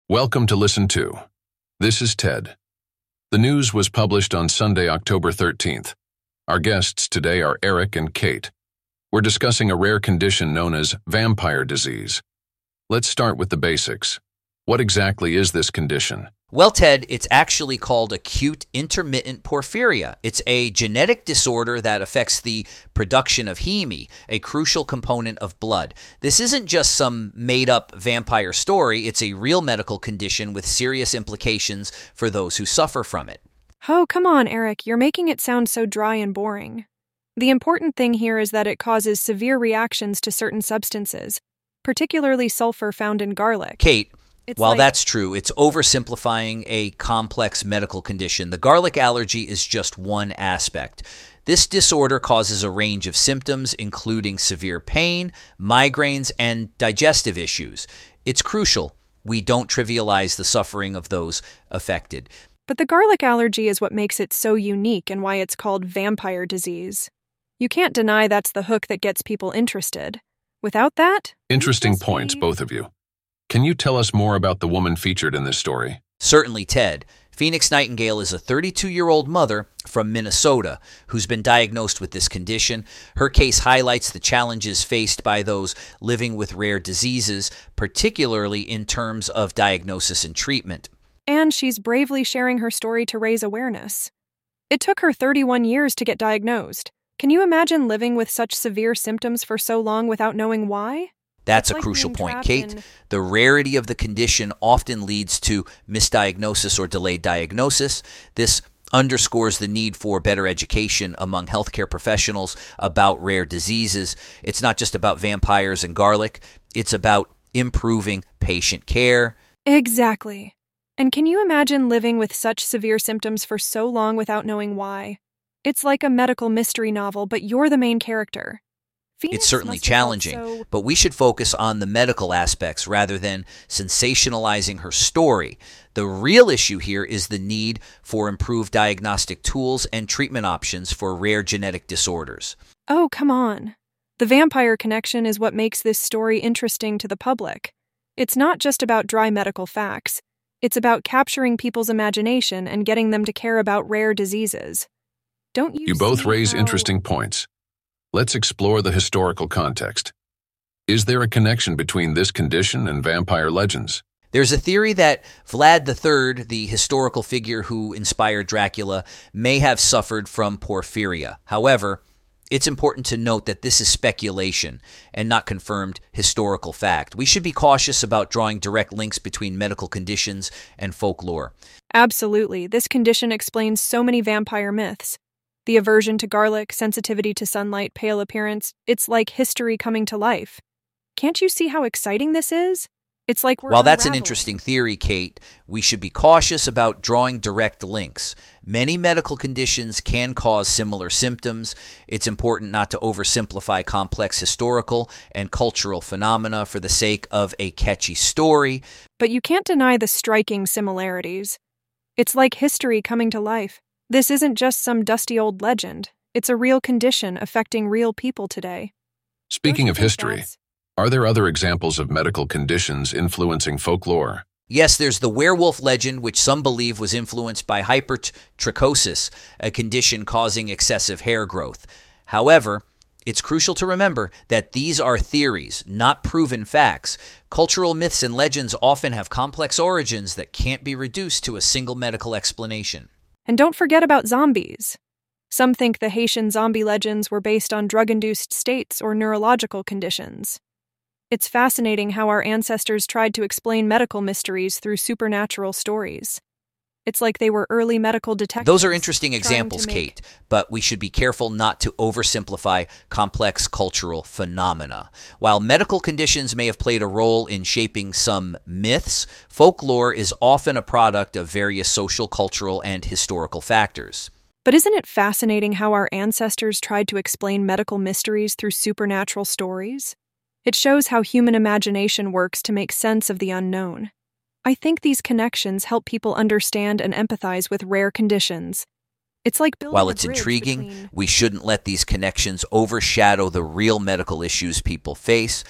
Welcome to Listen To. This is Ted. The news was published on Sunday, October 13th. Our guests today are Eric and Kate. We're discussing a rare condition known as vampire disease. Let's start with the basics. What exactly is this condition? Well, Ted, it's actually called acute intermittent porphyria. It's a genetic disorder that affects the production of heme, a crucial component of blood. This isn't just some made-up vampire story. It's a real medical condition with serious implications for those who suffer from it. Oh, come on, Eric. You're making it sound so dry and boring. The important thing here is that it causes severe reactions to certain substances, particularly sulfur found in garlic. Kate, while that's true, it's oversimplifying a complex medical condition. The garlic allergy is just one aspect. This disorder causes a range of symptoms, including severe pain, migraines, and digestive issues. It's crucial we don't trivialize the suffering of those affected. But the garlic allergy is what makes it so unique and why it's called vampire disease. You can't deny that's the hook that gets people interested. Without that... Interesting points, both of you. Can you tell us more about the woman featured in this story? Certainly, Ted. Phoenix Nightingale is a 32-year-old mother from Minnesota who's been diagnosed with this condition. Her case highlights the challenges faced by those living with rare diseases, particularly in terms of diagnosis and treatment. And she's bravely sharing her story to raise awareness. It took her 31 years to get diagnosed. Can you imagine living with such severe symptoms for so long without knowing why? That's a crucial point, Kate. The rarity of the condition often leads to misdiagnosis or delayed diagnosis. This underscores the need for better education among healthcare professionals about rare diseases. It's not just about vampires and garlic. It's about improving patient care. Exactly. And can you imagine living with such severe symptoms for so long without knowing why? It's like a medical mystery novel, but you're the main character. It's certainly challenging, but we should focus on the medical aspects rather than sensationalizing her story. The real issue here is the need for improved diagnostic tools and treatment options for rare genetic disorders. Oh, come on. The vampire connection is what makes this story interesting to the public. It's not just about dry medical facts. It's about capturing people's imagination and getting them to care about rare diseases. Don't you You both see raise how- interesting points. Let's explore the historical context. Is there a connection between this condition and vampire legends? There's a theory that Vlad III, the historical figure who inspired Dracula, may have suffered from porphyria. However, it's important to note that this is speculation and not confirmed historical fact. We should be cautious about drawing direct links between medical conditions and folklore. Absolutely. This condition explains so many vampire myths. The aversion to garlic, sensitivity to sunlight, pale appearance, it's like history coming to life. Can't you see how exciting this is? It's like we're While that's an unraveling. interesting theory, Kate, we should be cautious about drawing direct links. Many medical conditions can cause similar symptoms. It's important not to oversimplify complex historical and cultural phenomena for the sake of a catchy story. But you can't deny the striking similarities. It's like history coming to life. This isn't just some dusty old legend. It's a real condition affecting real people today. Speaking Don't you of think history, that's- are there other examples of medical conditions influencing folklore? Yes, there's the werewolf legend, which some believe was influenced by hypertrichosis, a condition causing excessive hair growth. However, it's crucial to remember that these are theories, not proven facts. Cultural myths and legends often have complex origins that can't be reduced to a single medical explanation. And don't forget about zombies. Some think the Haitian zombie legends were based on drug-induced states or neurological conditions. It's fascinating how our ancestors tried to explain medical mysteries through supernatural stories. It's like they were early medical detectives. Those are interesting trying examples, to make- Kate, but we should be careful not to oversimplify complex cultural phenomena. While medical conditions may have played a role in shaping some myths, folklore is often a product of various social, cultural, and historical factors. But isn't it fascinating how our ancestors tried to explain medical mysteries through supernatural stories? It shows how human imagination works to make sense of the unknown. I think these connections help people understand and empathize with rare conditions. It's like building While a it's bridge intriguing, between- we shouldn't let these connections overshadow the real medical issues people face.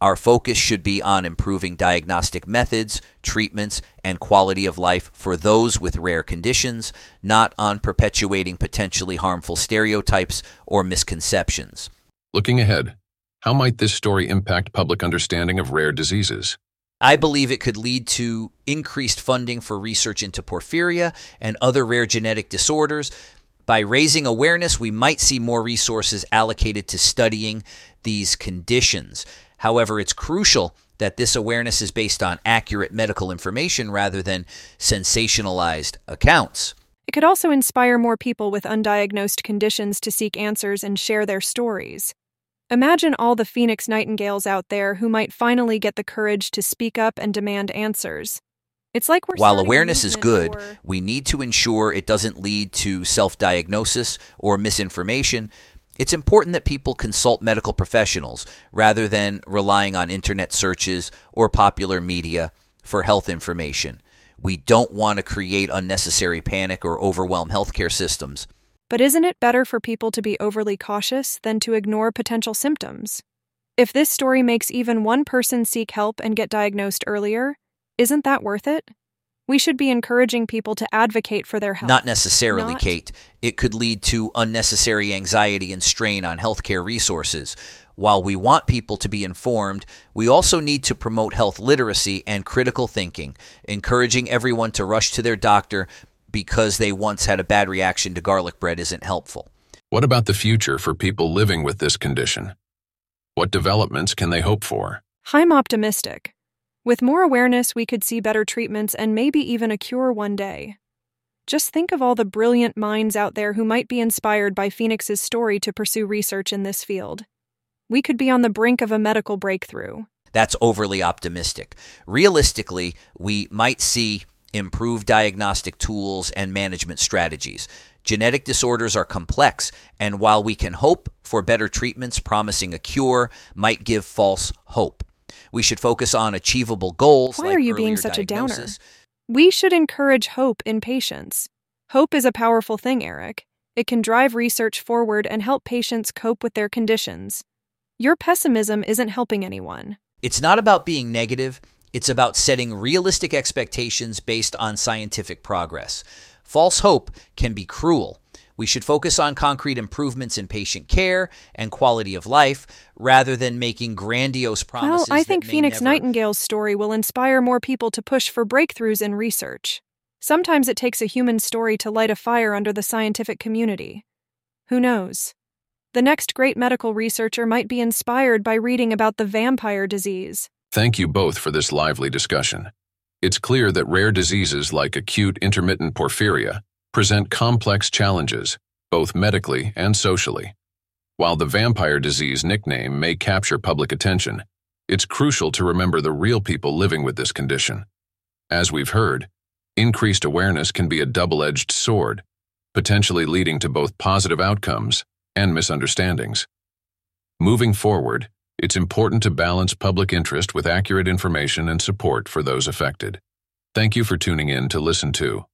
Our focus should be on improving diagnostic methods, treatments, and quality of life for those with rare conditions, not on perpetuating potentially harmful stereotypes or misconceptions. Looking ahead, how might this story impact public understanding of rare diseases? I believe it could lead to increased funding for research into porphyria and other rare genetic disorders. By raising awareness, we might see more resources allocated to studying these conditions. However, it's crucial that this awareness is based on accurate medical information rather than sensationalized accounts. It could also inspire more people with undiagnosed conditions to seek answers and share their stories. Imagine all the Phoenix Nightingales out there who might finally get the courage to speak up and demand answers. It's like While awareness is good, we need to ensure it doesn't lead to self-diagnosis or misinformation. It's important that people consult medical professionals rather than relying on internet searches or popular media for health information. We don't want to create unnecessary panic or overwhelm healthcare systems. But isn't it better for people to be overly cautious than to ignore potential symptoms? If this story makes even one person seek help and get diagnosed earlier, isn't that worth it? We should be encouraging people to advocate for their health. Not necessarily, Kate. It could lead to unnecessary anxiety and strain on healthcare resources. While we want people to be informed, we also need to promote health literacy and critical thinking, encouraging everyone to rush to their doctor because they once had a bad reaction to garlic bread isn't helpful. What about the future for people living with this condition? What developments can they hope for? I'm optimistic. With more awareness, we could see better treatments and maybe even a cure one day. Just think of all the brilliant minds out there who might be inspired by Phoenix's story to pursue research in this field. We could be on the brink of a medical breakthrough. That's overly optimistic. Realistically, we might see improved diagnostic tools and management strategies. Genetic disorders are complex, and while we can hope for better treatments, promising a cure might give false hope. We should focus on achievable goals. Why are you being such a downer? We should encourage hope in patients. Hope is a powerful thing, Eric. It can drive research forward and help patients cope with their conditions. Your pessimism isn't helping anyone. It's not about being negative. It's about setting realistic expectations based on scientific progress. False hope can be cruel. We should focus on concrete improvements in patient care and quality of life rather than making grandiose promises. Well, I think Phoenix Nightingale's story will inspire more people to push for breakthroughs in research. Sometimes it takes a human story to light a fire under the scientific community. Who knows? The next great medical researcher might be inspired by reading about the vampire disease. Thank you both for this lively discussion. It's clear that rare diseases like acute intermittent porphyria present complex challenges, both medically and socially. While the vampire disease nickname may capture public attention, it's crucial to remember the real people living with this condition. As we've heard, increased awareness can be a double-edged sword, potentially leading to both positive outcomes and misunderstandings. Moving forward, it's important to balance public interest with accurate information and support for those affected. Thank you for tuning in to listen to